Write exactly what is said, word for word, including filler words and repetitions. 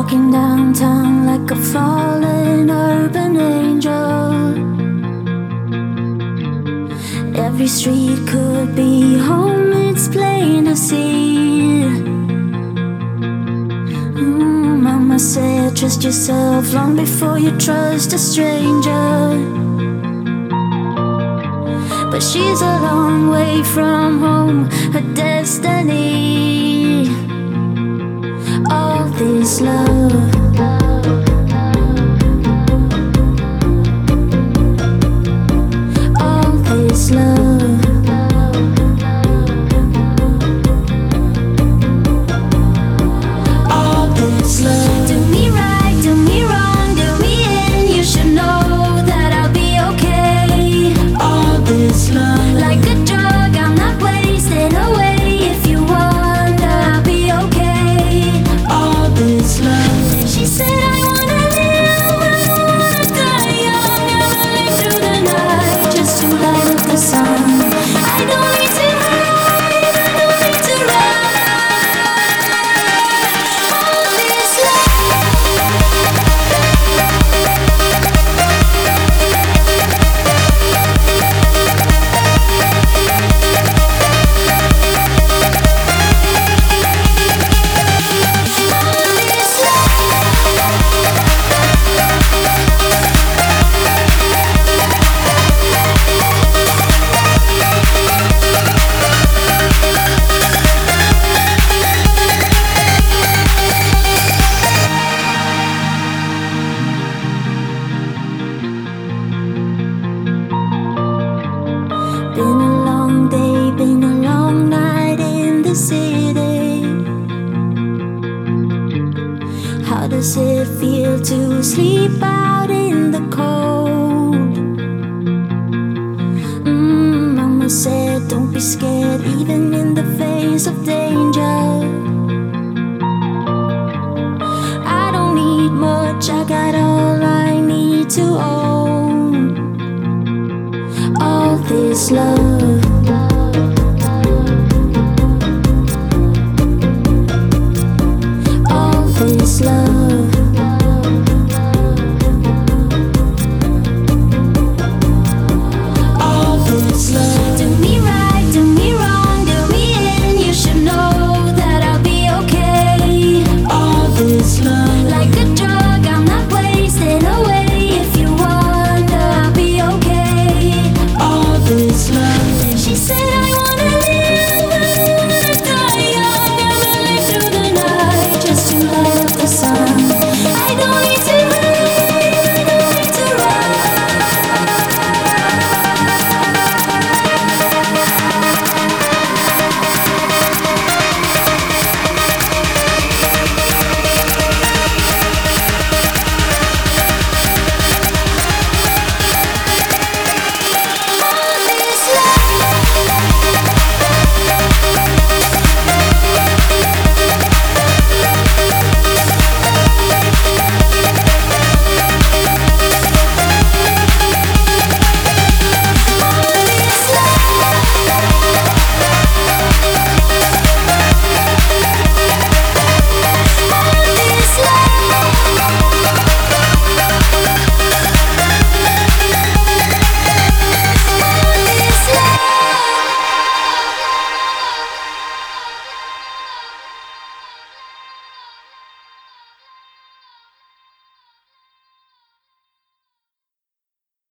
Walking downtown like a fallen urban angel. Every street could be home, it's plain to see. Mm, Mama said, trust yourself long before you trust a stranger. But she's a long way from home, her destiny. All this love, all this love, all this love. Do me right, do me wrong, do me in. You should know that I'll be okay. All this love, like a drug, I'm not wasting away. If you wonder, I'll be okay. All this love. She said I wanna live, I wanna die young, never live through the night, just to light up the sun. I don't need to hide, I don't need to run. All this been a long day, been a long night in the city. How does it feel to sleep out in the cold? Mm, Mama said, don't be scared, even in the face of danger. I don't need much, I got all I need to own. All this love.